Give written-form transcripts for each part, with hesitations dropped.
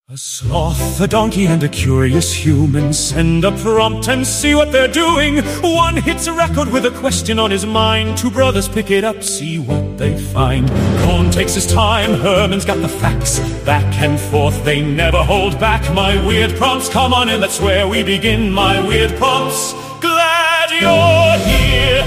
A sloth, a donkey, and a curious human send a prompt and see what they're doing. One hits a record with a question on his mind. Two brothers pick it up, see what they find. Cohn takes his time, Herman's got the facts. Back and forth, they never hold back. My weird prompts, come on in, that's where we begin. My weird prompts, glad you're here.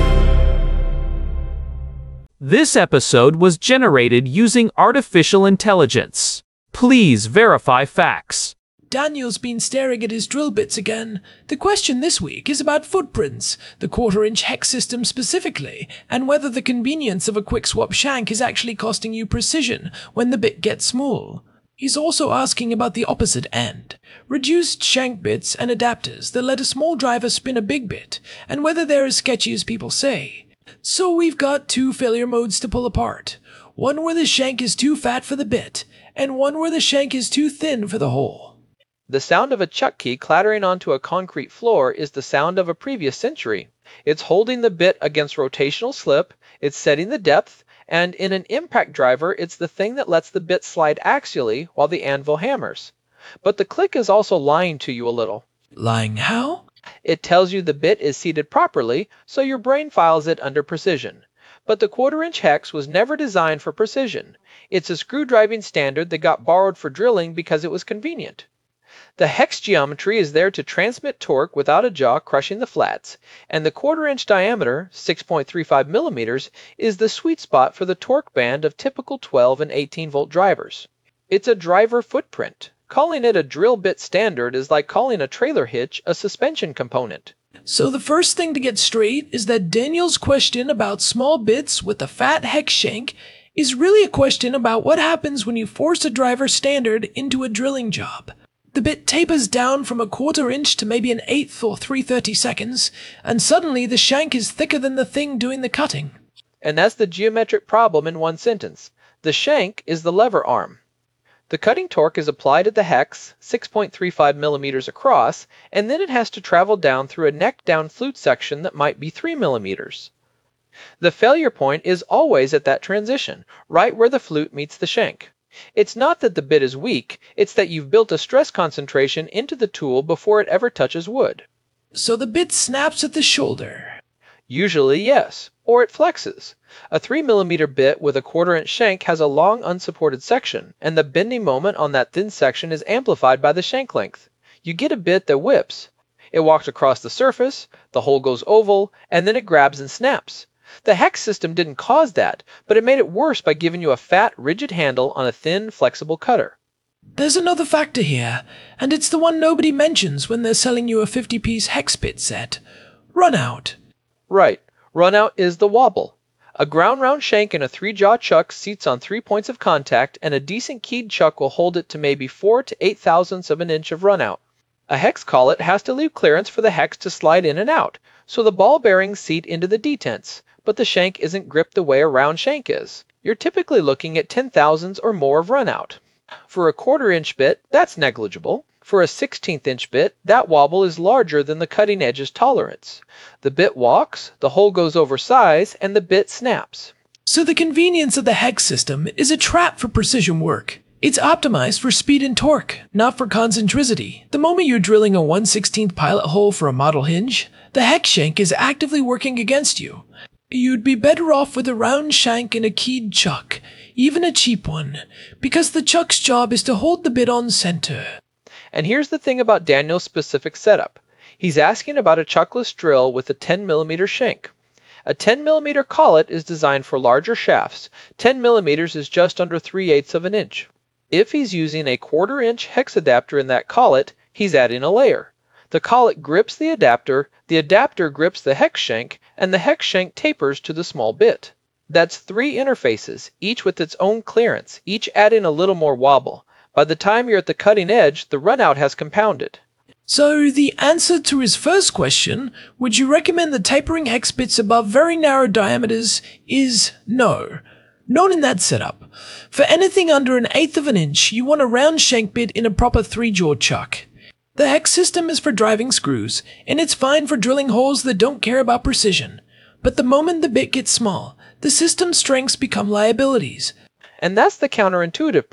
This episode was generated using artificial intelligence. Please verify facts. Daniel's been staring at his drill bits again. The question this week is about footprints, the quarter-inch hex system specifically, and whether the convenience of a quick swap shank is actually costing you precision when the bit gets small. He's also asking about the opposite end, reduced shank bits and adapters that let a small driver spin a big bit, and whether they're as sketchy as people say. So we've got two failure modes to pull apart. One where the shank is too fat for the bit, and one where the shank is too thin for the hole. The sound of a chuck key clattering onto a concrete floor is the sound of a previous century. It's holding the bit against rotational slip, it's setting the depth, and in an impact driver, it's the thing that lets the bit slide axially while the anvil hammers. But the click is also lying to you a little. Lying how? It tells you the bit is seated properly, so your brain files it under precision. But the quarter-inch hex was never designed for precision. It's a screw-driving standard that got borrowed for drilling because it was convenient. The hex geometry is there to transmit torque without a jaw crushing the flats, and the quarter-inch diameter, 6.35 millimeters, is the sweet spot for the torque band of typical 12 and 18-volt drivers. It's a driver footprint. Calling it a drill bit standard is like calling a trailer hitch a suspension component. So the first thing to get straight is that Daniel's question about small bits with a fat hex shank is really a question about what happens when you force a driver standard into a drilling job. The bit tapers down from a quarter-inch to maybe an eighth or 3/32, and suddenly the shank is thicker than the thing doing the cutting. And that's the geometric problem in one sentence. The shank is the lever arm. The cutting torque is applied at the hex, 6.35 millimeters across, and then it has to travel down through a neck-down flute section that might be 3 millimeters. The failure point is always at that transition, right where the flute meets the shank. It's not that the bit is weak, it's that you've built a stress concentration into the tool before it ever touches wood. So the bit snaps at the shoulder. Usually, yes, or it flexes. A 3 millimeter bit with a quarter-inch shank has a long unsupported section, and the bending moment on that thin section is amplified by the shank length. You get a bit that whips. It walks across the surface, the hole goes oval, and then it grabs and snaps. The hex system didn't cause that, but it made it worse by giving you a fat, rigid handle on a thin, flexible cutter. There's another factor here, and it's the one nobody mentions when they're selling you a 50-piece hex bit set. Runout. Right. Runout is the wobble. A ground-round shank and a 3-jaw chuck seats on 3 points of contact, and a decent keyed chuck will hold it to maybe 4 to 8 thousandths of an inch of runout. A hex collet has to leave clearance for the hex to slide in and out, so the ball bearings seat into the detents, but the shank isn't gripped the way a round shank is. You're typically looking at 10 thousandths or more of runout. For a quarter-inch bit, that's negligible. For a 16th-inch bit, that wobble is larger than the cutting edge's tolerance. The bit walks, the hole goes over size, and the bit snaps. So the convenience of the hex system is a trap for precision work. It's optimized for speed and torque, not for concentricity. The moment you're drilling a 1/16th pilot hole for a model hinge, the hex shank is actively working against you. You'd be better off with a round shank and a keyed chuck, even a cheap one, because the chuck's job is to hold the bit on center. And here's the thing about Daniel's specific setup. He's asking about a chuckless drill with a 10 millimeter shank. A 10 millimeter collet is designed for larger shafts. 10 millimeters is just under 3/8 of an inch. If he's using a quarter-inch hex adapter in that collet, he's adding a layer. The collet grips the adapter grips the hex shank, and the hex shank tapers to the small bit. That's 3 interfaces, each with its own clearance, each adding a little more wobble. By the time you're at the cutting edge, the runout has compounded. So the answer to his first question, would you recommend the tapering hex bits above very narrow diameters, is no. Not in that setup. For anything under an eighth of an inch, you want a round shank bit in a proper 3-jaw chuck. The hex system is for driving screws, and it's fine for drilling holes that don't care about precision. But the moment the bit gets small, the system's strengths become liabilities. And that's the counterintuitive part.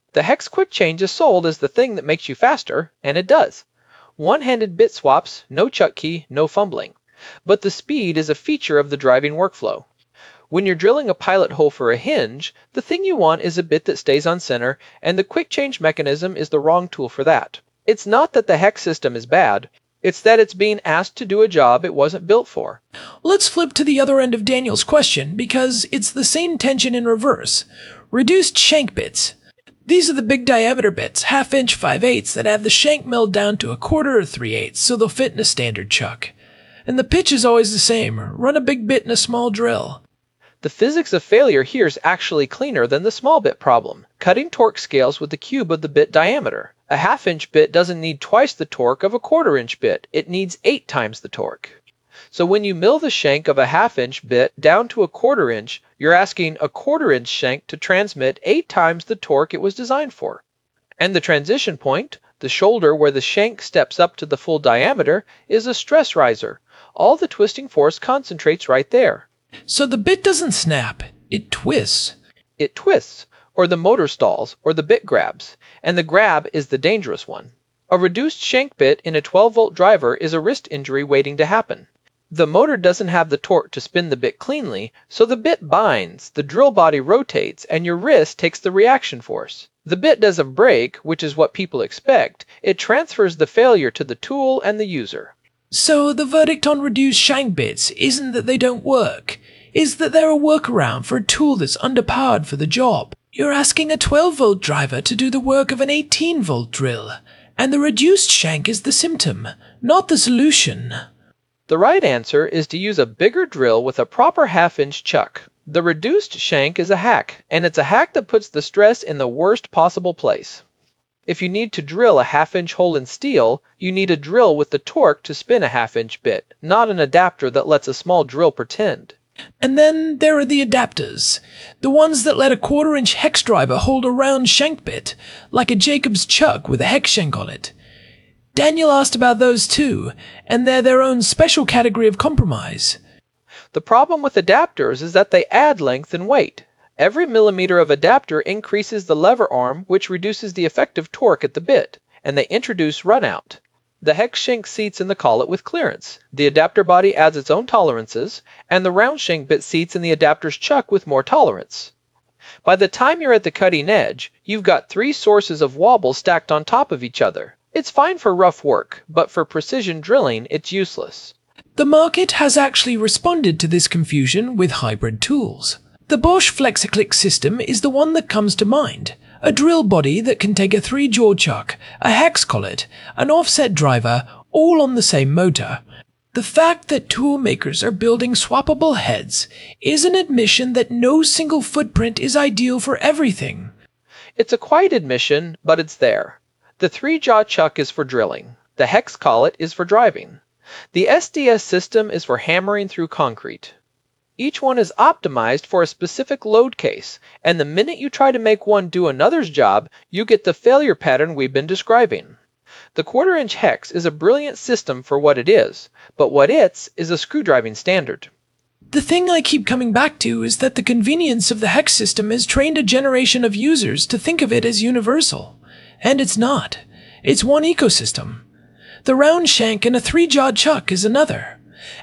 The hex quick change is sold as the thing that makes you faster, and it does. One-handed bit swaps, no chuck key, no fumbling. But the speed is a feature of the driving workflow. When you're drilling a pilot hole for a hinge, the thing you want is a bit that stays on center, and the quick change mechanism is the wrong tool for that. It's not that the hex system is bad, it's that it's being asked to do a job it wasn't built for. Let's flip to the other end of Daniel's question, because it's the same tension in reverse. Reduced shank bits. These are the big diameter bits, 1/2 inch 5/8, that have the shank milled down to 1/4 or 3/8, so they'll fit in a standard chuck. And the pitch is always the same. Run a big bit in a small drill. The physics of failure here is actually cleaner than the small bit problem. Cutting torque scales with the cube of the bit diameter. A 1/2 inch bit doesn't need twice the torque of a 1/4 inch bit. It needs 8 times the torque. So when you mill the shank of a 1/2 inch bit down to a 1/4 inch, you're asking a 1/4 inch shank to transmit 8 times the torque it was designed for. And the transition point, the shoulder where the shank steps up to the full diameter, is a stress riser. All the twisting force concentrates right there. So the bit doesn't snap, it twists. It twists, or the motor stalls, or the bit grabs, and the grab is the dangerous one. A reduced shank bit in a 12-volt driver is a wrist injury waiting to happen. The motor doesn't have the torque to spin the bit cleanly, so the bit binds, the drill body rotates, and your wrist takes the reaction force. The bit doesn't break, which is what people expect. It transfers the failure to the tool and the user. So the verdict on reduced shank bits isn't that they don't work, is that they're a workaround for a tool that's underpowered for the job. You're asking a 12-volt driver to do the work of an 18-volt drill, and the reduced shank is the symptom, not the solution. The right answer is to use a bigger drill with a proper 1/2 inch chuck. The reduced shank is a hack, and it's a hack that puts the stress in the worst possible place. If you need to drill a 1/2 inch hole in steel, you need a drill with the torque to spin a 1/2 inch bit, not an adapter that lets a small drill pretend. And then there are the adapters, the ones that let a 1/4 inch hex driver hold a round shank bit, like a Jacob's chuck with a hex shank on it. Daniel asked about those too, and they're their own special category of compromise. The problem with adapters is that they add length and weight. Every millimeter of adapter increases the lever arm, which reduces the effective torque at the bit, and they introduce runout. The hex shank seats in the collet with clearance. The adapter body adds its own tolerances, and the round shank bit seats in the adapter's chuck with more tolerance. By the time you're at the cutting edge, you've got 3 sources of wobble stacked on top of each other. It's fine for rough work, but for precision drilling, it's useless. The market has actually responded to this confusion with hybrid tools. The Bosch FlexiClick system is the one that comes to mind. A drill body that can take a 3-jaw chuck, a hex collet, an offset driver, all on the same motor. The fact that tool makers are building swappable heads is an admission that no single footprint is ideal for everything. It's a quiet admission, but it's there. The 3-jaw chuck is for drilling. The hex collet is for driving. The SDS system is for hammering through concrete. Each one is optimized for a specific load case, and the minute you try to make one do another's job, you get the failure pattern we've been describing. The 1/4 inch hex is a brilliant system for what it is, but what it's is a screwdriving standard. The thing I keep coming back to is that the convenience of the hex system has trained a generation of users to think of it as universal. And it's not. It's one ecosystem. The round shank and a 3-jaw chuck is another.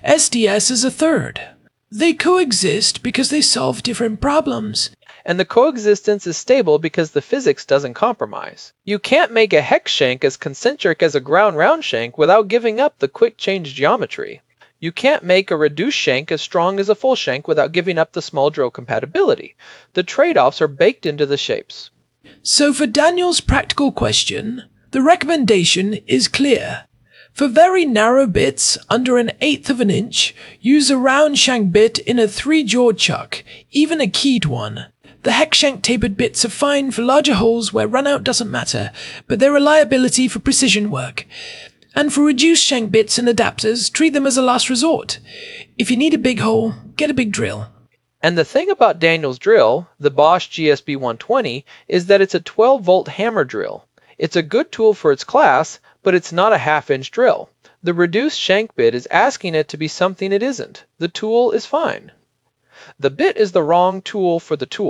SDS is a third. They coexist because they solve different problems. And the coexistence is stable because the physics doesn't compromise. You can't make a hex shank as concentric as a ground round shank without giving up the quick change geometry. You can't make a reduced shank as strong as a full shank without giving up the small drill compatibility. The trade-offs are baked into the shapes. So for Daniel's practical question, the recommendation is clear. For very narrow bits, under an 1/8 of an inch, use a round shank bit in a 3-jaw chuck, even a keyed one. The hex shank tapered bits are fine for larger holes where runout doesn't matter, but they're a liability for precision work. And for reduced shank bits and adapters, treat them as a last resort. If you need a big hole, get a big drill. And the thing about Daniel's drill, the Bosch GSB 120, is that it's a 12-volt hammer drill. It's a good tool for its class, but it's not a 1/2 inch drill. The reduced shank bit is asking it to be something it isn't. The tool is fine. The bit is the wrong tool for the tool.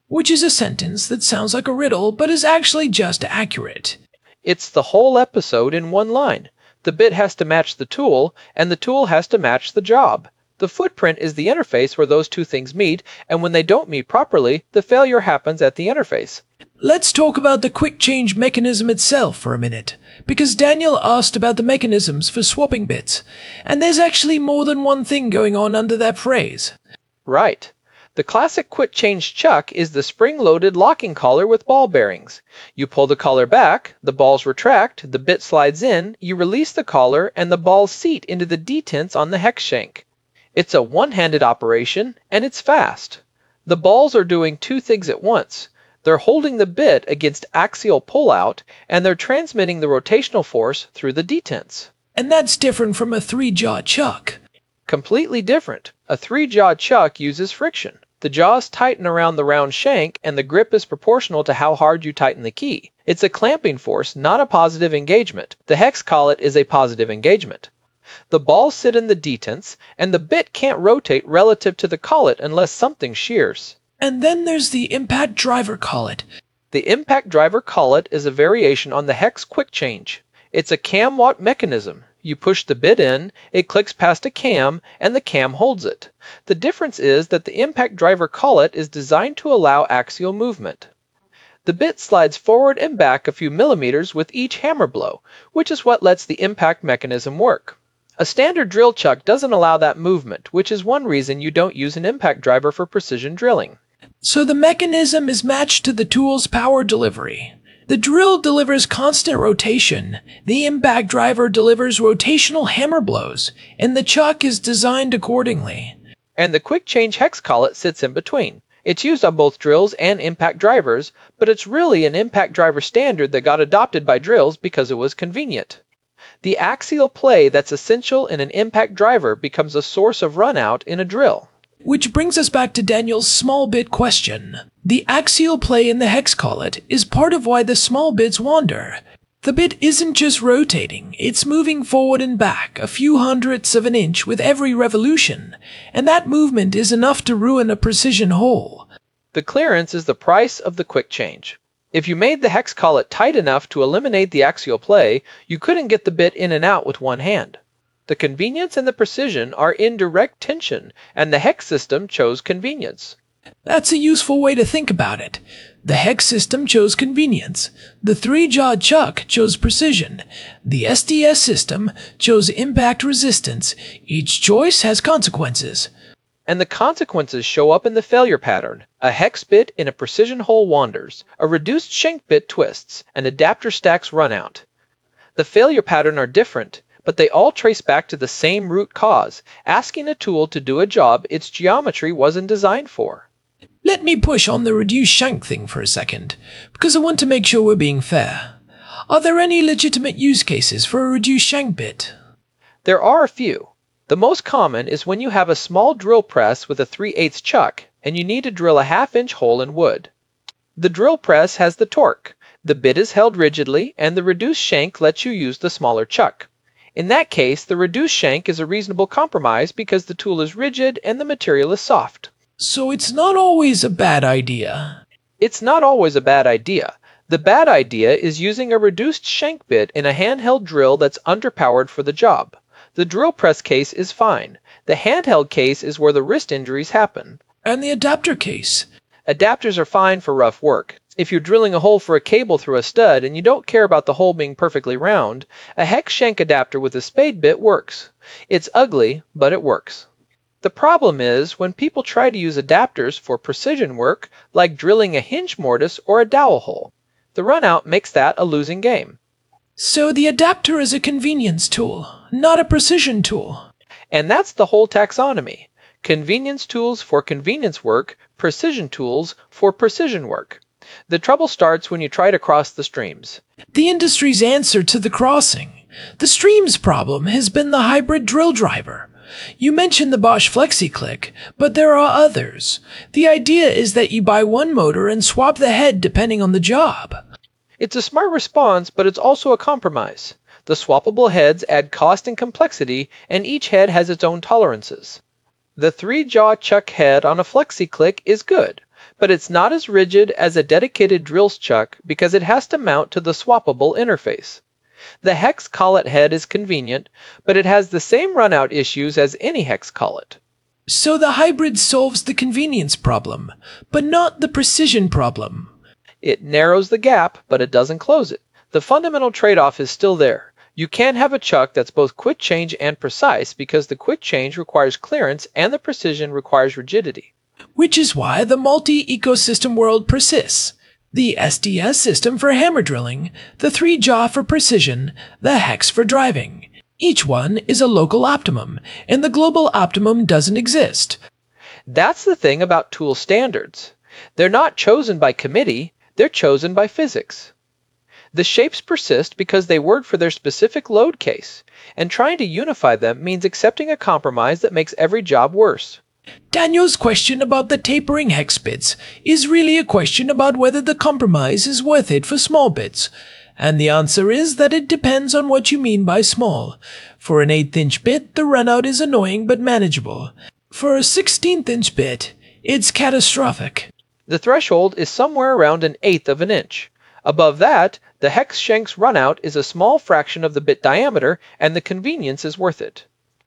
Which is a sentence that sounds like a riddle, but is actually just accurate. It's the whole episode in one line. The bit has to match the tool, and the tool has to match the job. The footprint is the interface where those two things meet, and when they don't meet properly, the failure happens at the interface. Let's talk about the quick change mechanism itself for a minute, because Daniel asked about the mechanisms for swapping bits, and there's actually more than one thing going on under that phrase. Right. The classic quick change chuck is the spring-loaded locking collar with ball bearings. You pull the collar back, the balls retract, the bit slides in, you release the collar, and the balls seat into the detents on the hex shank. It's a one-handed operation, and it's fast. The balls are doing two things at once. They're holding the bit against axial pull-out, and they're transmitting the rotational force through the detents. And that's different from a three-jaw chuck. Completely different. A three-jaw chuck uses friction. The jaws tighten around the round shank, and the grip is proportional to how hard you tighten the key. It's a clamping force, not a positive engagement. The hex collet is a positive engagement. The balls sit in the detents, and the bit can't rotate relative to the collet unless something shears. And then there's the impact driver collet. The impact driver collet is a variation on the hex quick change. It's a cam walk mechanism. You push the bit in, it clicks past a cam, and the cam holds it. The difference is that the impact driver collet is designed to allow axial movement. The bit slides forward and back a few millimeters with each hammer blow, which is what lets the impact mechanism work. A standard drill chuck doesn't allow that movement, which is one reason you don't use an impact driver for precision drilling. So the mechanism is matched to the tool's power delivery. The drill delivers constant rotation, the impact driver delivers rotational hammer blows, and the chuck is designed accordingly. And the quick change hex collet sits in between. It's used on both drills and impact drivers, but it's really an impact driver standard that got adopted by drills because it was convenient. The axial play that's essential in an impact driver becomes a source of runout in a drill. Which brings us back to Daniel's small bit question. The axial play in the hex collet is part of why the small bits wander. The bit isn't just rotating, it's moving forward and back a few hundredths of an inch with every revolution, and that movement is enough to ruin a precision hole. The clearance is the price of the quick change. If you made the hex collet tight enough to eliminate the axial play, you couldn't get the bit in and out with one hand. The convenience and the precision are in direct tension, and the hex system chose convenience. That's a useful way to think about it. The hex system chose convenience. The three-jawed chuck chose precision. The SDS system chose impact resistance. Each choice has consequences. And the consequences show up in the failure pattern. A hex bit in a precision hole wanders. A reduced shank bit twists. An adapter stacks run out. The failure pattern are different, but they all trace back to the same root cause, asking a tool to do a job its geometry wasn't designed for. Let me push on the reduced shank thing for a second, because I want to make sure we're being fair. Are there any legitimate use cases for a reduced shank bit? There are a few. The most common is when you have a small drill press with a 3/8 chuck, and you need to drill a half-inch hole in wood. The drill press has the torque. The bit is held rigidly, and the reduced shank lets you use the smaller chuck. In that case, the reduced shank is a reasonable compromise because the tool is rigid and the material is soft. So it's not always a bad idea. It's not always a bad idea. The bad idea is using a reduced shank bit in a handheld drill that's underpowered for the job. The drill press case is fine. The handheld case is where the wrist injuries happen. And the adapter case? Adapters are fine for rough work. If you're drilling a hole for a cable through a stud and you don't care about the hole being perfectly round, a hex shank adapter with a spade bit works. It's ugly, but it works. The problem is when people try to use adapters for precision work, like drilling a hinge mortise or a dowel hole. The runout makes that a losing game. So the adapter is a convenience tool, not a precision tool. And that's the whole taxonomy. Convenience tools for convenience work, precision tools for precision work. The trouble starts when you try to cross the streams. The industry's answer to the crossing. The streams problem has been the hybrid drill driver. You mentioned the Bosch FlexiClick, but there are others. The idea is that you buy one motor and swap the head depending on the job. It's a smart response, but it's also a compromise. The swappable heads add cost and complexity, and each head has its own tolerances. The three-jaw chuck head on a FlexiClick is good, but it's not as rigid as a dedicated drill chuck because it has to mount to the swappable interface. The hex collet head is convenient, but it has the same runout issues as any hex collet. So the hybrid solves the convenience problem, but not the precision problem. It narrows the gap, but it doesn't close it. The fundamental trade-off is still there. You can't have a chuck that's both quick change and precise because the quick change requires clearance and the precision requires rigidity. Which is why the multi-ecosystem world persists. The SDS system for hammer drilling, the 3-jaw for precision, the hex for driving. Each one is a local optimum, and the global optimum doesn't exist. That's the thing about tool standards. They're not chosen by committee, they're chosen by physics. The shapes persist because they work for their specific load case, and trying to unify them means accepting a compromise that makes every job worse. Daniel's question about the tapering hex bits is really a question about whether the compromise is worth it for small bits, and the answer is that it depends on what you mean by small. For an 1/8" bit, the runout is annoying but manageable. For a 1/16" bit, it's catastrophic. The threshold is somewhere around 1/8 of an inch. Above that, the hex shank's runout is a small fraction of the bit diameter, and the convenience is worth it.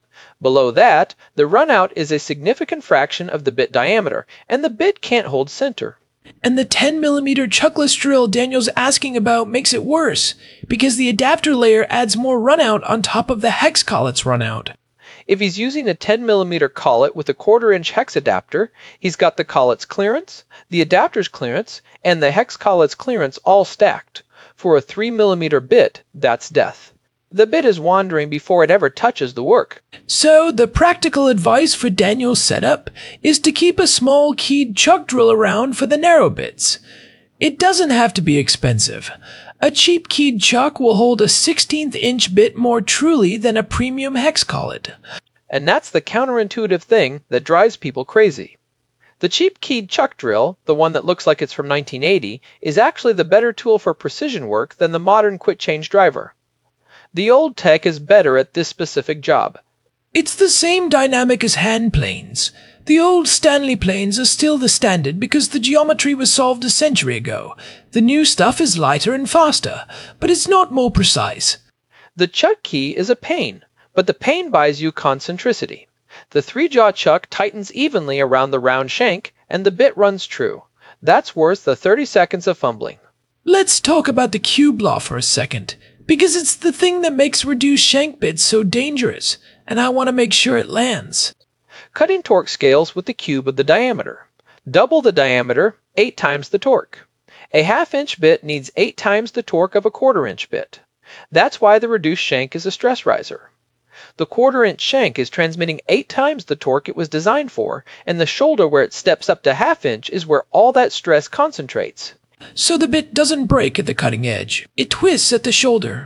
Below that, the runout is a significant fraction of the bit diameter, and the bit can't hold center. And the 10mm chuckless drill Daniel's asking about makes it worse, because the adapter layer adds more runout on top of the hex collet's runout. If he's using a 10mm collet with a 1/4" hex adapter, he's got the collet's clearance, the adapter's clearance, and the hex collet's clearance all stacked. For a 3mm bit, that's death. The bit is wandering before it ever touches the work. So the practical advice for Daniel's setup is to keep a small keyed chuck drill around for the narrow bits. It doesn't have to be expensive. A cheap keyed chuck will hold a 1/16" bit more truly than a premium hex collet. And that's the counterintuitive thing that drives people crazy. The cheap keyed chuck drill, the one that looks like it's from 1980, is actually the better tool for precision work than the modern quick change driver. The old tech is better at this specific job. It's the same dynamic as hand planes. The old Stanley planes are still the standard because the geometry was solved a century ago. The new stuff is lighter and faster, but it's not more precise. The chuck key is a pain, but the pain buys you concentricity. The 3-jaw chuck tightens evenly around the round shank, and the bit runs true. That's worth the 30 seconds of fumbling. Let's talk about the cube law for a second, because it's the thing that makes reduced shank bits so dangerous, and I want to make sure it lands. Cutting torque scales with the cube of the diameter. Double the diameter, 8 times the torque. A 1/2" bit needs 8 times the torque of a 1/4" bit. That's why the reduced shank is a stress riser. The 1/4" shank is transmitting 8 times the torque it was designed for, and the shoulder where it steps up to 1/2" is where all that stress concentrates. So the bit doesn't break at the cutting edge. It twists at the shoulder.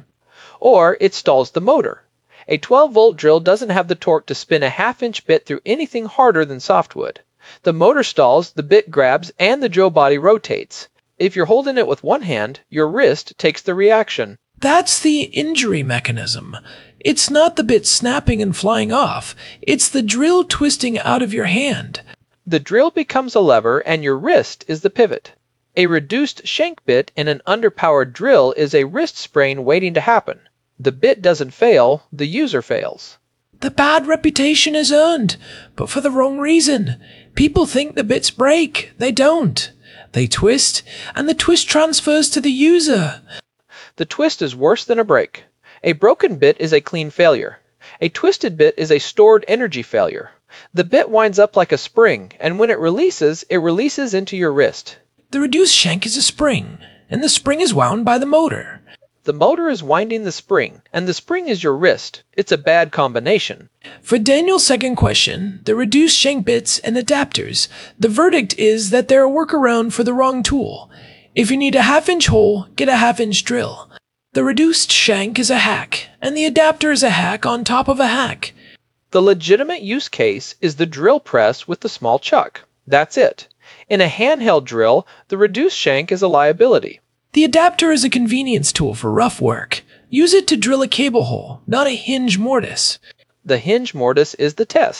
Or it stalls the motor. A 12-volt drill doesn't have the torque to spin a 1/2" bit through anything harder than softwood. The motor stalls, the bit grabs, and the drill body rotates. If you're holding it with one hand, your wrist takes the reaction. That's the injury mechanism. It's not the bit snapping and flying off. It's the drill twisting out of your hand. The drill becomes a lever, and your wrist is the pivot. A reduced shank bit in an underpowered drill is a wrist sprain waiting to happen. The bit doesn't fail, the user fails. The bad reputation is earned, but for the wrong reason. People think the bits break. They don't. They twist, and the twist transfers to the user. The twist is worse than a break. A broken bit is a clean failure. A twisted bit is a stored energy failure. The bit winds up like a spring, and when it releases into your wrist. The reduced shank is a spring, and the spring is wound by the motor. The motor is winding the spring, and the spring is your wrist. It's a bad combination. For Daniel's second question, the reduced shank bits and adapters, the verdict is that they're a workaround for the wrong tool. If you need a 1/2" hole, get a 1/2" drill. The reduced shank is a hack, and the adapter is a hack on top of a hack. The legitimate use case is the drill press with the small chuck. That's it. In a handheld drill, the reduced shank is a liability. The adapter is a convenience tool for rough work. Use it to drill a cable hole, not a hinge mortise. The hinge mortise is the test.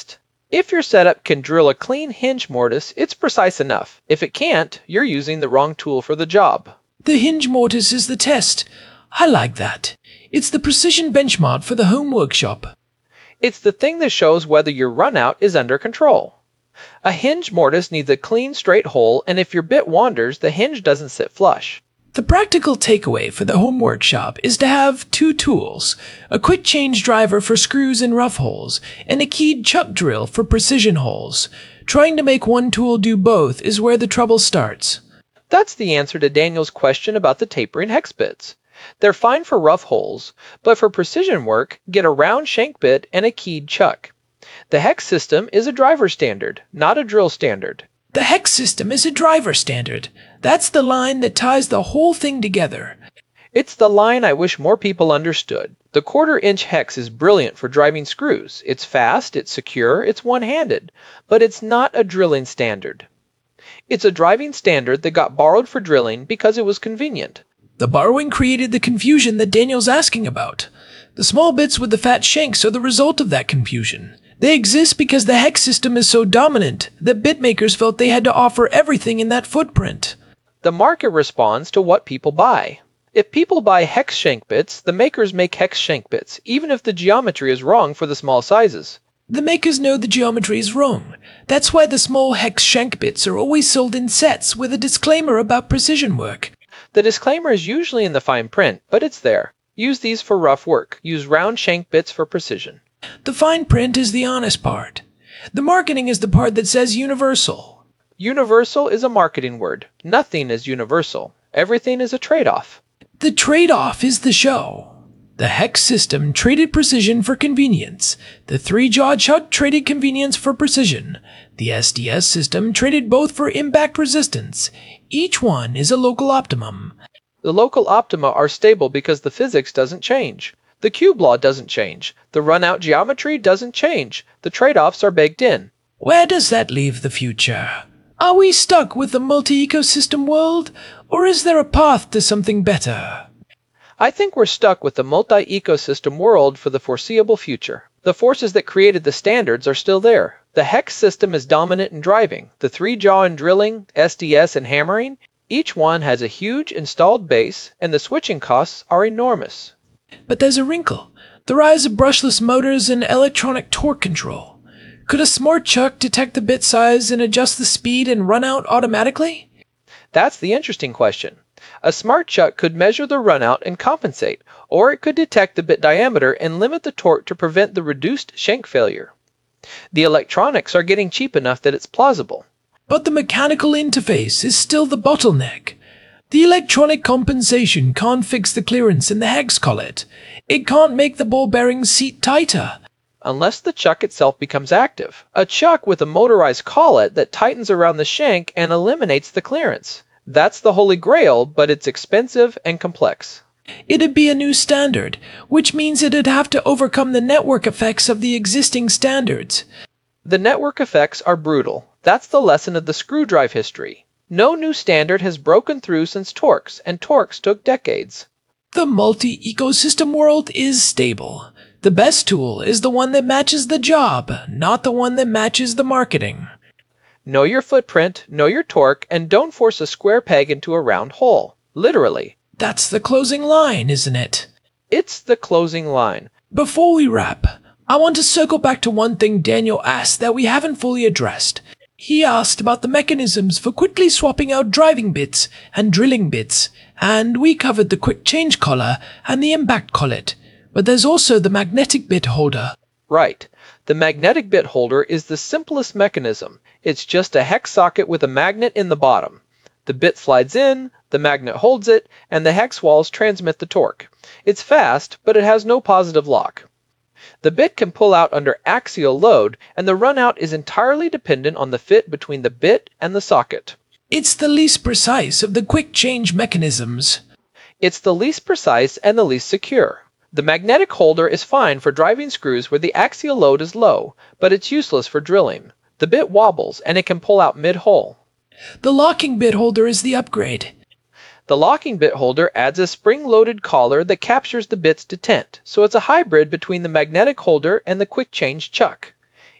If your setup can drill a clean hinge mortise, it's precise enough. If it can't, you're using the wrong tool for the job. The hinge mortise is the test. I like that. It's the precision benchmark for the home workshop. It's the thing that shows whether your runout is under control. A hinge mortise needs a clean, straight hole, and if your bit wanders, the hinge doesn't sit flush. The practical takeaway for the home workshop is to have two tools, a quick change driver for screws and rough holes, and a keyed chuck drill for precision holes. Trying to make one tool do both is where the trouble starts. That's the answer to Daniel's question about the tapering hex bits. They're fine for rough holes, but for precision work, get a round shank bit and a keyed chuck. The hex system is a driver standard, not a drill standard. The hex system is a driver standard. That's the line that ties the whole thing together. It's the line I wish more people understood. The 1/4-inch hex is brilliant for driving screws. It's fast, it's secure, it's one-handed, but it's not a drilling standard. It's a driving standard that got borrowed for drilling because it was convenient. The borrowing created the confusion that Daniel's asking about. The small bits with the fat shanks are the result of that confusion. They exist because the hex system is so dominant that bitmakers felt they had to offer everything in that footprint. The market responds to what people buy. If people buy hex shank bits, the makers make hex shank bits, even if the geometry is wrong for the small sizes. The makers know the geometry is wrong. That's why the small hex shank bits are always sold in sets with a disclaimer about precision work. The disclaimer is usually in the fine print, but it's there. Use these for rough work. Use round shank bits for precision. The fine print is the honest part. The marketing is the part that says universal. Universal is a marketing word. Nothing is universal. Everything is a trade-off. The trade-off is the show. The hex system traded precision for convenience. The 3-jaw chuck traded convenience for precision. The SDS system traded both for impact resistance. Each one is a local optimum. The local optima are stable because the physics doesn't change. The cube law doesn't change. The runout geometry doesn't change. The trade-offs are baked in. Where does that leave the future? Are we stuck with the multi-ecosystem world, or is there a path to something better? I think we're stuck with the multi-ecosystem world for the foreseeable future. The forces that created the standards are still there. The hex system is dominant in driving. The 3-jaw in drilling, SDS and hammering. Each one has a huge installed base, and the switching costs are enormous. But there's a wrinkle. The rise of brushless motors and electronic torque control. Could a smart chuck detect the bit size and adjust the speed and run out automatically? That's the interesting question. A smart chuck could measure the runout and compensate, or it could detect the bit diameter and limit the torque to prevent the reduced shank failure. The electronics are getting cheap enough that it's plausible. But the mechanical interface is still the bottleneck. The electronic compensation can't fix the clearance in the hex collet. It can't make the ball bearing seat tighter. Unless the chuck itself becomes active. A chuck with a motorized collet that tightens around the shank and eliminates the clearance. That's the holy grail, but it's expensive and complex. It'd be a new standard, which means it'd have to overcome the network effects of the existing standards. The network effects are brutal. That's the lesson of the screw drive history. No new standard has broken through since Torx, and Torx took decades. The multi-ecosystem world is stable. The best tool is the one that matches the job, not the one that matches the marketing. Know your footprint, know your torque, and don't force a square peg into a round hole. Literally. That's the closing line, isn't it? It's the closing line. Before we wrap, I want to circle back to one thing Daniel asked that we haven't fully addressed. He asked about the mechanisms for quickly swapping out driving bits and drilling bits, and we covered the quick change collar and the impact collet, but there's also the magnetic bit holder. Right. The magnetic bit holder is the simplest mechanism. It's just a hex socket with a magnet in the bottom. The bit slides in, the magnet holds it, and the hex walls transmit the torque. It's fast, but it has no positive lock. The bit can pull out under axial load, and the runout is entirely dependent on the fit between the bit and the socket. It's the least precise of the quick change mechanisms. It's the least precise and the least secure. The magnetic holder is fine for driving screws where the axial load is low, but it's useless for drilling. The bit wobbles, and it can pull out mid-hole. The locking bit holder is the upgrade. The locking bit holder adds a spring-loaded collar that captures the bit's detent, so it's a hybrid between the magnetic holder and the quick change chuck.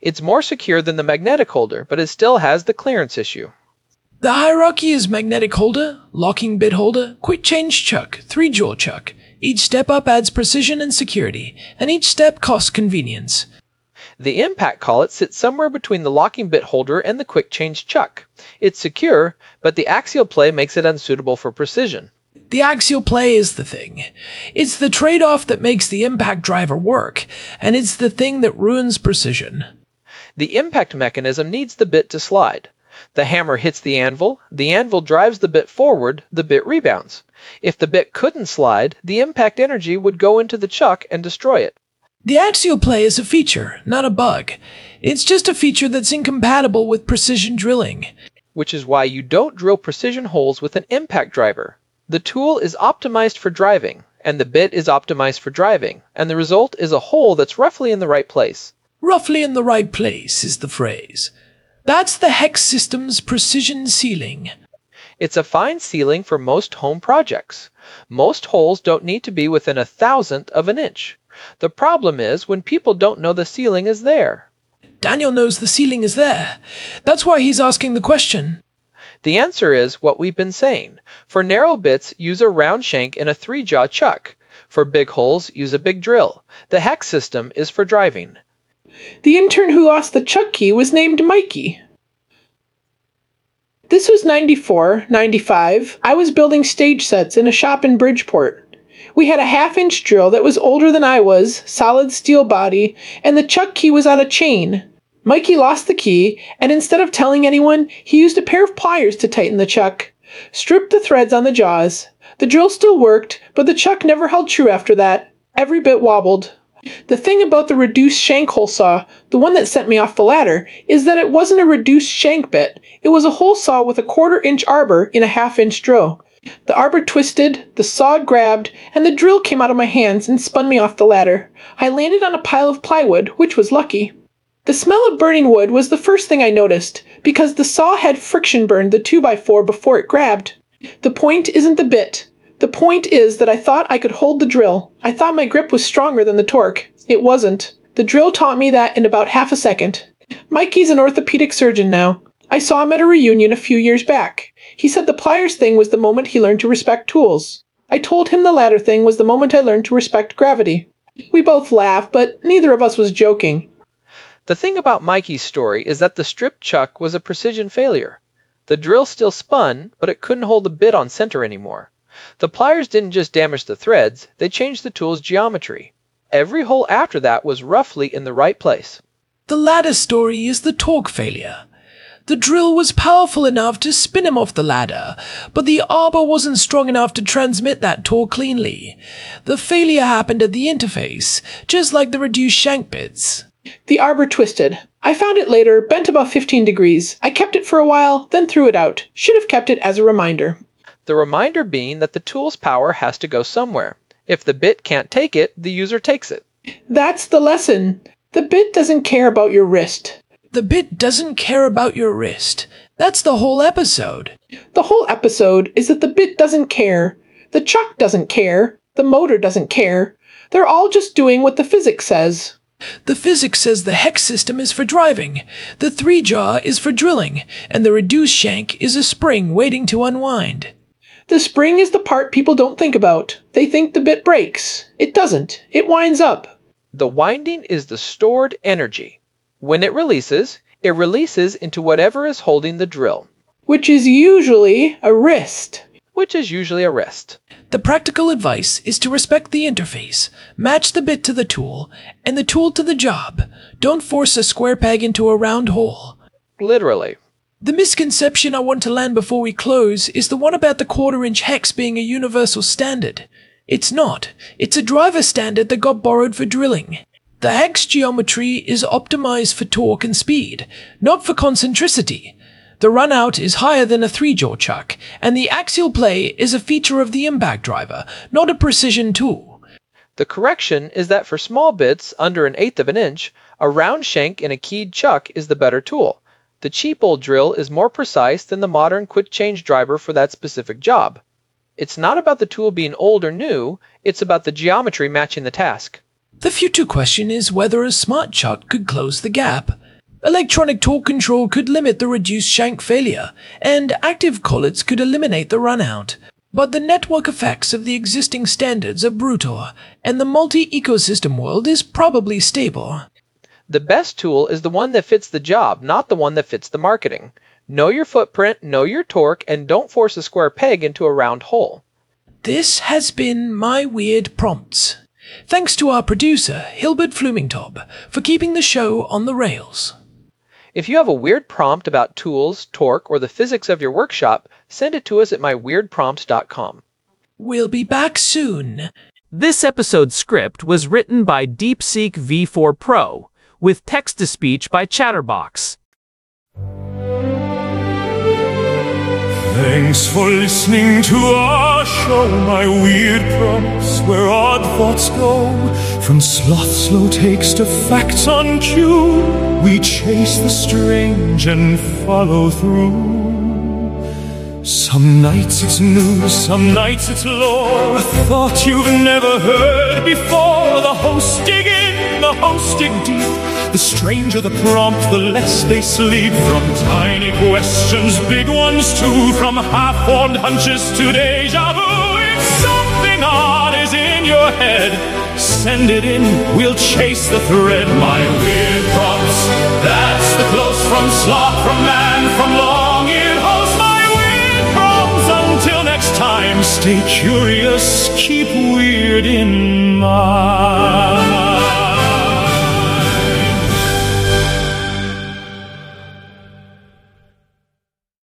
It's more secure than the magnetic holder, but it still has the clearance issue. The hierarchy is magnetic holder, locking bit holder, quick change chuck, 3-jaw chuck. Each step up adds precision and security, and each step costs convenience. The impact collet sits somewhere between the locking bit holder and the quick change chuck. It's secure, but the axial play makes it unsuitable for precision. The axial play is the thing. It's the trade-off that makes the impact driver work, and it's the thing that ruins precision. The impact mechanism needs the bit to slide. The hammer hits the anvil drives the bit forward, the bit rebounds. If the bit couldn't slide, the impact energy would go into the chuck and destroy it. The axial play is a feature, not a bug. It's just a feature that's incompatible with precision drilling. Which is why you don't drill precision holes with an impact driver. The tool is optimized for driving, and the bit is optimized for driving, and the result is a hole that's roughly in the right place. Roughly in the right place is the phrase. That's the hex system's precision sealing. It's a fine sealing for most home projects. Most holes don't need to be within 1/1000th of an inch. The problem is when people don't know the sealing is there. Daniel knows the sealing is there. That's why he's asking the question. The answer is what we've been saying. For narrow bits, use a round shank in a 3-jaw chuck. For big holes, use a big drill. The hex system is for driving. The intern who lost the chuck key was named Mikey. This was 94, 95. I was building stage sets in a shop in Bridgeport. We had a 1/2-inch drill that was older than I was, solid steel body, and the chuck key was on a chain. Mikey lost the key, and instead of telling anyone, he used a pair of pliers to tighten the chuck. Stripped the threads on the jaws. The drill still worked, but the chuck never held true after that. Every bit wobbled. The thing about the reduced shank hole saw, the one that sent me off the ladder, is that it wasn't a reduced shank bit. It was a hole saw with a 1/4-inch arbor in a 1/2-inch drill. The arbor twisted, the saw grabbed, and the drill came out of my hands and spun me off the ladder. I landed on a pile of plywood, which was lucky. The smell of burning wood was the first thing I noticed, because the saw had friction burned the 2x4 before it grabbed. The point isn't the bit. The point is that I thought I could hold the drill. I thought my grip was stronger than the torque. It wasn't. The drill taught me that in about half a second. Mikey's an orthopedic surgeon now. I saw him at a reunion a few years back. He said the pliers thing was the moment he learned to respect tools. I told him the ladder thing was the moment I learned to respect gravity. We both laughed, but neither of us was joking. The thing about Mikey's story is that the strip chuck was a precision failure. The drill still spun, but it couldn't hold the bit on center anymore. The pliers didn't just damage the threads, they changed the tool's geometry. Every hole after that was roughly in the right place. The ladder story is the torque failure. The drill was powerful enough to spin him off the ladder, but the arbor wasn't strong enough to transmit that torque cleanly. The failure happened at the interface, just like the reduced shank bits. The arbor twisted. I found it later, bent about 15 degrees. I kept it for a while, then threw it out. Should have kept it as a reminder. The reminder being that the tool's power has to go somewhere. If the bit can't take it, the user takes it. That's the lesson. The bit doesn't care about your wrist. The bit doesn't care about your wrist. That's the whole episode. The whole episode is that the bit doesn't care. The chuck doesn't care. The motor doesn't care. They're all just doing what the physics says. The physics says the hex system is for driving, the 3-jaw is for drilling, and the reduced shank is a spring waiting to unwind. The spring is the part people don't think about. They think the bit breaks. It doesn't. It winds up. The winding is the stored energy. When it releases into whatever is holding the drill. Which is usually a wrist. The practical advice is to respect the interface, match the bit to the tool, and the tool to the job. Don't force a square peg into a round hole. Literally. The misconception I want to land before we close is the one about the 1/4-inch hex being a universal standard. It's not. It's a driver standard that got borrowed for drilling. The hex geometry is optimized for torque and speed, not for concentricity. The runout is higher than a 3-jaw chuck, and the axial play is a feature of the impact driver, not a precision tool. The correction is that for small bits under 1/8 of an inch, a round shank in a keyed chuck is the better tool. The cheap old drill is more precise than the modern quick change driver for that specific job. It's not about the tool being old or new, it's about the geometry matching the task. The future question is whether a smart chuck could close the gap. Electronic torque control could limit the reduced shank failure, and active collets could eliminate the runout. But the network effects of the existing standards are brutal, and the multi-ecosystem world is probably stable. The best tool is the one that fits the job, not the one that fits the marketing. Know your footprint, know your torque, and don't force a square peg into a round hole. This has been My Weird Prompts. Thanks to our producer, Hilbert Flumingtob, for keeping the show on the rails. If you have a weird prompt about tools, torque, or the physics of your workshop, send it to us at myweirdprompts.com. We'll be back soon. This episode's script was written by DeepSeek V4 Pro, with text-to-speech by Chatterbox. Thanks for listening to our show, My Weird Prompts, where odd thoughts go. From sloth slow takes to facts on cue, we chase the strange and follow through. Some nights it's news, some nights it's lore, a thought you've never heard before. The hosts dig in, the hosts dig deep. The stranger the prompt, the less they sleep. From tiny questions, big ones too. From half-formed hunches to deja vu. If something odd is in your head, send it in, we'll chase the thread. My Weird Prompts, that's the close from sloth, from man, from long-eared host. My Weird Prompts, until next time, stay curious, keep weird in mind.